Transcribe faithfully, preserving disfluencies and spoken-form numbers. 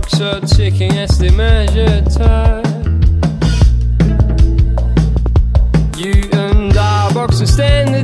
clocks are ticking as they measure time. You and I, box are standing